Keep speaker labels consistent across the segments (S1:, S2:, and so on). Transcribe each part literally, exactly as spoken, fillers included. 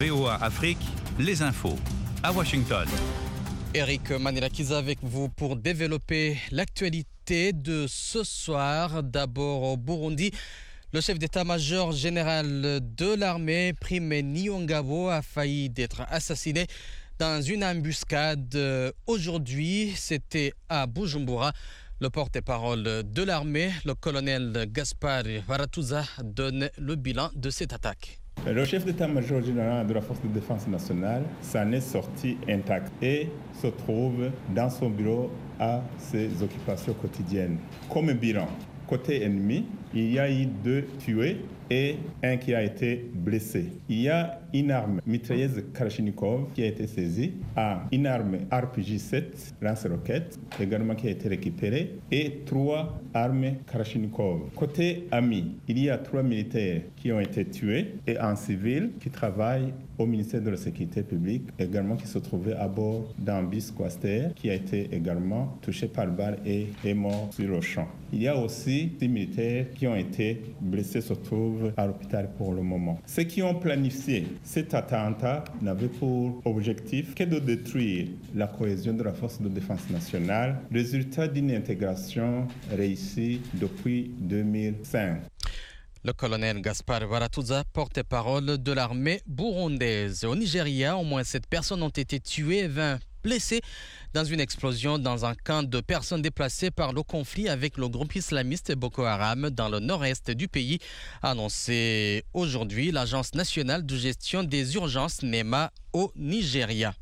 S1: V O A Afrique, les infos, à Washington.
S2: Eric Manilakiza avec vous pour développer l'actualité de ce soir. D'abord au Burundi, le chef d'état-major général de l'armée, Prime Niyongabo, a failli d'être assassiné dans une embuscade aujourd'hui. C'était à Bujumbura. Le porte-parole de l'armée, le colonel Gaspard Baratuza, donne le bilan de cette attaque.
S3: Le chef d'état-major général de la force de défense nationale s'en est sorti intact et se trouve dans son bureau à ses occupations quotidiennes. Comme bilan, côté ennemi, il y a eu deux tués et un qui a été blessé. Il y a une arme mitrailleuse Kalachnikov qui a été saisie, à une arme R P G sept lance-roquettes également qui a été récupérée et trois armes Kalachnikov. Côté ami, il y a trois militaires qui ont été tués et un civil qui travaille au ministère de la Sécurité publique également qui se trouvait à bord d'un bus Quaster qui a été également touché par balle et est mort sur le champ. Il y a aussi des militaires qui ont été blessés, se trouvent à l'hôpital pour le moment. Ceux qui ont planifié cet attentat n'avaient pour objectif que de détruire la cohésion de la force de défense nationale, résultat d'une intégration réussie depuis deux mille cinq.
S2: Le colonel Gaspard Baratuza, porte-parole de l'armée burundaise. Au Nigeria, au moins sept personnes ont été tuées et vingt blessées dans une explosion dans un camp de personnes déplacées par le conflit avec le groupe islamiste Boko Haram dans le nord-est du pays, a annoncé aujourd'hui l'Agence nationale de gestion des urgences NEMA au Nigeria.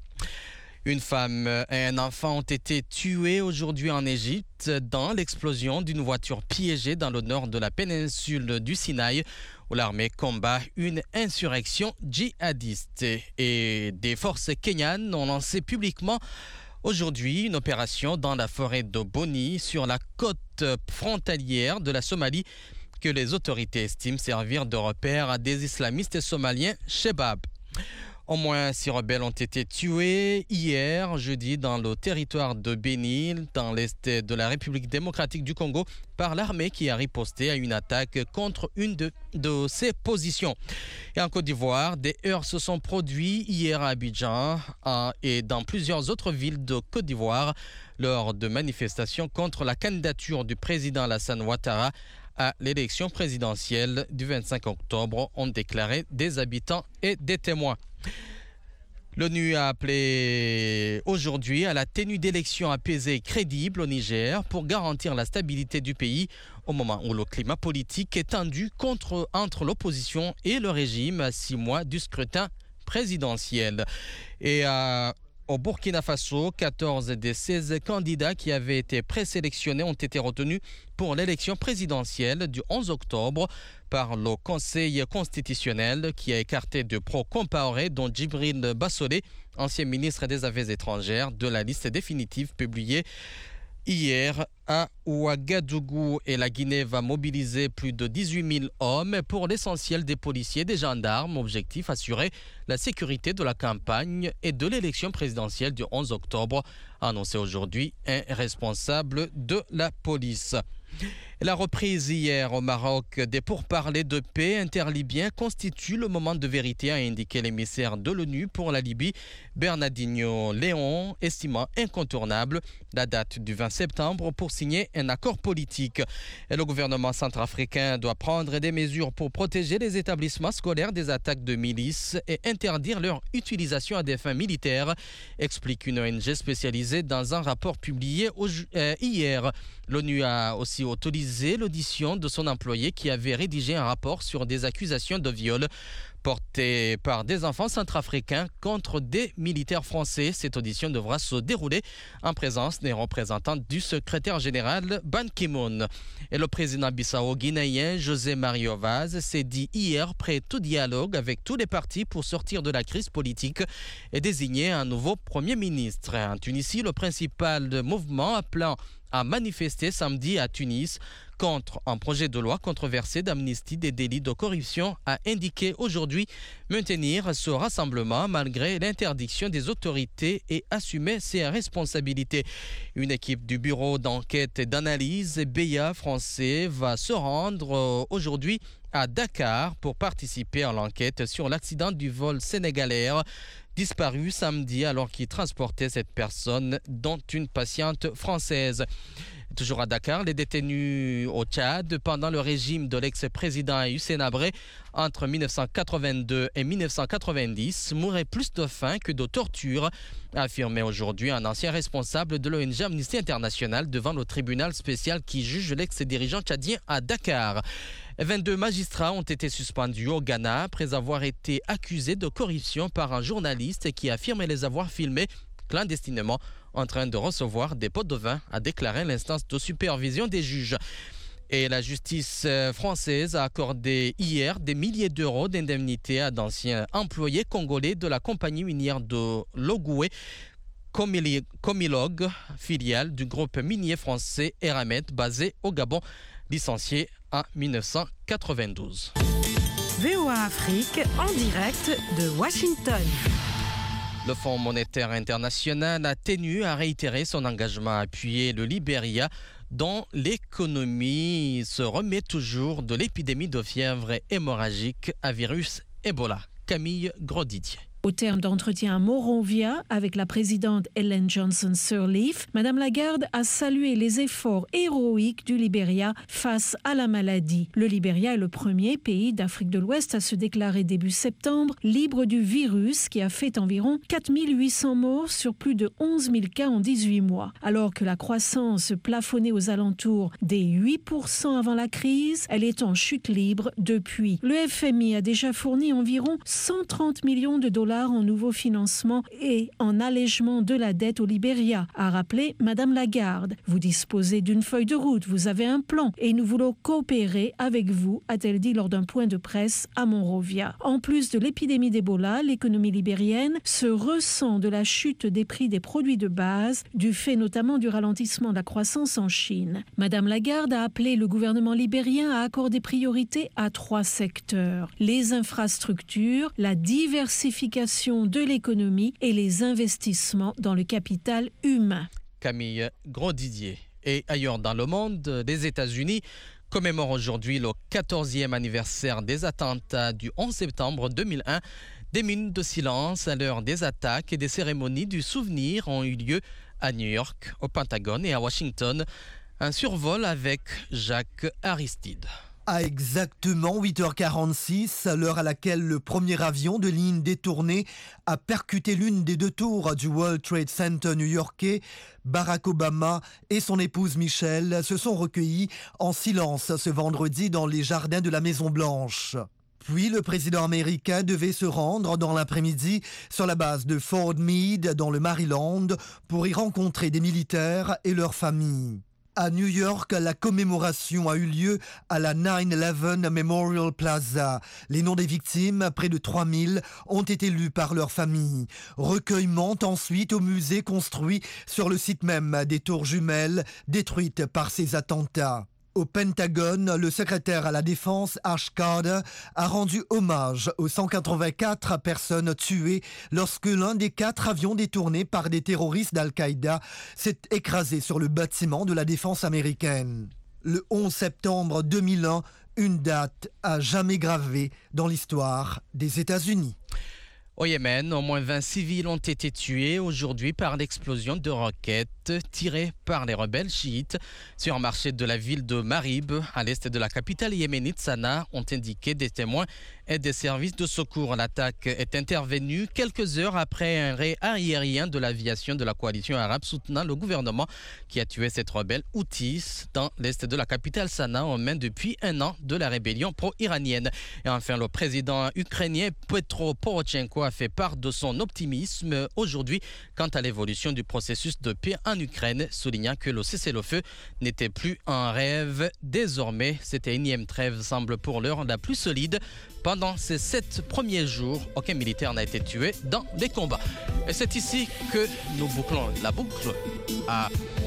S2: Une femme et un enfant ont été tués aujourd'hui en Égypte dans l'explosion d'une voiture piégée dans le nord de la péninsule du Sinaï où l'armée combat une insurrection djihadiste. Et des forces kenyanes ont lancé publiquement aujourd'hui une opération dans la forêt de Boni sur la côte frontalière de la Somalie que les autorités estiment servir de repère à des islamistes somaliens Shebab. Au moins six rebelles ont été tués hier, jeudi, dans le territoire de Béni, dans l'est de la République démocratique du Congo, par l'armée qui a riposté à une attaque contre une de, de ses positions. Et en Côte d'Ivoire, des heurts se sont produits hier à Abidjan à, et dans plusieurs autres villes de Côte d'Ivoire lors de manifestations contre la candidature du président Alassane Ouattara à l'élection présidentielle du vingt-cinq octobre, ont déclaré des habitants et des témoins. L'ONU a appelé aujourd'hui à la tenue d'élections apaisées et crédibles au Niger pour garantir la stabilité du pays au moment où le climat politique est tendu contre, entre l'opposition et le régime à six mois du scrutin présidentiel. Et à Au Burkina Faso, quatorze des seize candidats qui avaient été présélectionnés ont été retenus pour l'élection présidentielle du onze octobre par le Conseil constitutionnel qui a écarté de pro-Compaoré, dont Djibril Bassolé, ancien ministre des Affaires étrangères, de la liste définitive publiée hier à Ouagadougou. Et la Guinée va mobiliser plus de dix-huit mille hommes, pour l'essentiel des policiers et des gendarmes. Objectif, assurer la sécurité de la campagne et de l'élection présidentielle du onze octobre, a annoncé aujourd'hui un responsable de la police. La reprise hier au Maroc des pourparlers de paix interlibyens constitue le moment de vérité, a indiqué l'émissaire de l'ONU pour la Libye, Bernardino Léon, estimant incontournable la date du vingt septembre pour signer un accord politique. Et le gouvernement centrafricain doit prendre des mesures pour protéger les établissements scolaires des attaques de milices et interdire leur utilisation à des fins militaires, explique une O N G spécialisée dans un rapport publié au, euh, hier. L'ONU a aussi autorisé l'audition de son employé qui avait rédigé un rapport sur des accusations de viol portées par des enfants centrafricains contre des militaires français. Cette audition devra se dérouler en présence des représentants du secrétaire général Ban Ki-moon. Et le président bissau-guinéen José Mario Vaz s'est dit hier prêt tout dialogue avec tous les partis pour sortir de la crise politique et désigner un nouveau Premier ministre. En Tunisie, le principal mouvement appelant a manifesté samedi à Tunis contre un projet de loi controversé d'amnistie des délits de corruption, a indiqué aujourd'hui maintenir ce rassemblement malgré l'interdiction des autorités et assumer ses responsabilités. Une équipe du bureau d'enquête et d'analyse B I A français va se rendre aujourd'hui à Dakar pour participer à l'enquête sur l'accident du vol sénégalais disparu samedi alors qu'il transportait cette personne, dont une patiente française. Toujours à Dakar, les détenus au Tchad pendant le régime de l'ex-président Hissène Habré entre mille neuf cent quatre-vingt-deux et mille neuf cent quatre-vingt-dix mouraient plus de faim que de torture, a affirmé aujourd'hui un ancien responsable de l'O N G Amnesty International devant le tribunal spécial qui juge l'ex-dirigeant tchadien à Dakar. vingt-deux magistrats ont été suspendus au Ghana après avoir été accusés de corruption par un journaliste qui affirmait les avoir filmés clandestinement en train de recevoir des pots de vin, a déclaré l'instance de supervision des juges. Et la justice française a accordé hier des milliers d'euros d'indemnité à d'anciens employés congolais de la compagnie minière de Logoué, Comilog, filiale du groupe minier français Eramet, basé au Gabon, licencié en mille neuf cent quatre-vingt-douze.
S4: V O A Afrique en direct de Washington.
S2: Le Fonds monétaire international a tenu à réitérer son engagement à appuyer le Libéria, dont l'économie se remet toujours de l'épidémie de fièvre hémorragique à virus Ebola. Camille Grosdidier.
S5: Au terme d'entretien à Monrovia avec la présidente Ellen Johnson Sirleaf, Madame Lagarde a salué les efforts héroïques du Libéria face à la maladie. Le Libéria est le premier pays d'Afrique de l'Ouest à se déclarer début septembre libre du virus qui a fait environ quatre mille huit cents morts sur plus de onze mille cas en dix-huit mois. Alors que la croissance plafonnait aux alentours des huit pour cent avant la crise, elle est en chute libre depuis. Le F M I a déjà fourni environ cent trente millions de dollars en nouveaux financements et en allègement de la dette au Libéria, a rappelé Madame Lagarde. Vous disposez d'une feuille de route, vous avez un plan et nous voulons coopérer avec vous, a-t-elle dit lors d'un point de presse à Monrovia. En plus de l'épidémie d'Ebola, l'économie libérienne se ressent de la chute des prix des produits de base, du fait notamment du ralentissement de la croissance en Chine. Madame Lagarde a appelé le gouvernement libérien à accorder priorité à trois secteurs: les infrastructures, la diversification de l'économie et les investissements dans le capital humain.
S2: Camille Grosdidier. Et ailleurs dans le monde, les États-Unis commémorent aujourd'hui le quatorzième anniversaire des attentats du onze septembre deux mille un. Des minutes de silence à l'heure des attaques et des cérémonies du souvenir ont eu lieu à New York, au Pentagone et à Washington. Un survol avec Jacques Aristide.
S6: À exactement huit heures quarante-six, l'heure à laquelle le premier avion de ligne détourné a percuté l'une des deux tours du World Trade Center new-yorkais, Barack Obama et son épouse Michelle se sont recueillis en silence ce vendredi dans les jardins de la Maison-Blanche. Puis le président américain devait se rendre dans l'après-midi sur la base de Fort Meade dans le Maryland pour y rencontrer des militaires et leurs familles. À New York, la commémoration a eu lieu à la neuf onze Memorial Plaza. Les noms des victimes, près de trois mille, ont été lus par leurs familles. Recueillement ensuite au musée construit sur le site même des tours jumelles détruites par ces attentats. Au Pentagone, le secrétaire à la Défense, Ash Carter, a rendu hommage aux cent quatre-vingt-quatre personnes tuées lorsque l'un des quatre avions détournés par des terroristes d'Al-Qaïda s'est écrasé sur le bâtiment de la défense américaine. Le onze septembre deux mille un, une date à jamais gravée dans l'histoire des États-Unis.
S2: Au Yémen, au moins vingt civils ont été tués aujourd'hui par l'explosion de roquettes tirées par les rebelles chiites sur un marché de la ville de Marib, à l'est de la capitale yéménite Sanaa, ont indiqué des témoins et des services de secours. L'attaque est intervenue quelques heures après un raid aérien de l'aviation de la coalition arabe soutenant le gouvernement qui a tué cette rebelle Houthis dans l'est de la capitale Sanaa aux mains depuis un an de la rébellion pro-iranienne. Et enfin, le président ukrainien Petro Poroshenko a fait part de son optimisme aujourd'hui quant à l'évolution du processus de paix en Ukraine, soulignant que le cessez-le-feu n'était plus un rêve. Désormais, cette énième trêve semble pour l'heure la plus solide. Pendant ces sept premiers jours, aucun militaire n'a été tué dans des combats. Et c'est ici que nous bouclons la boucle à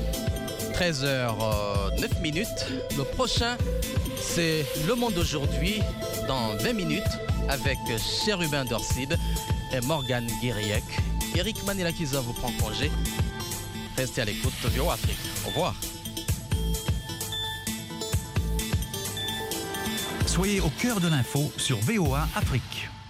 S2: treize heures neuf minutes. Le prochain, c'est Le Monde aujourd'hui, dans vingt minutes, avec Chérubin Dorcide et Morgane Guiriec. Eric Manilakiza vous prend congé. Restez à l'écoute de V O A Afrique. Au revoir.
S1: Soyez au cœur de l'info sur V O A Afrique.